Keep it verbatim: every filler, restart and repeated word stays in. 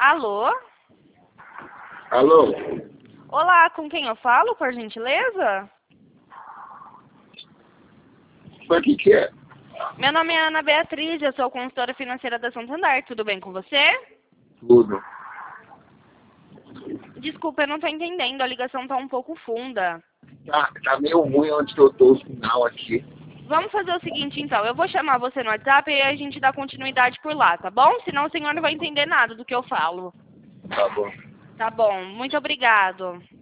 Alô? Alô? Olá, com quem eu falo, por gentileza? Mas o que que é? Meu nome é Ana Beatriz, eu sou consultora financeira da Santander. Tudo bem com você? Tudo. Desculpa, eu não tô entendendo. A ligação tá um pouco funda. Tá, tá meio ruim onde que eu tô o sinal aqui. Vamos fazer o seguinte, então. Eu vou chamar você no WhatsApp e a gente dá continuidade por lá, tá bom? Senão o senhor não vai entender nada do que eu falo. Tá bom. Tá bom. Muito obrigado.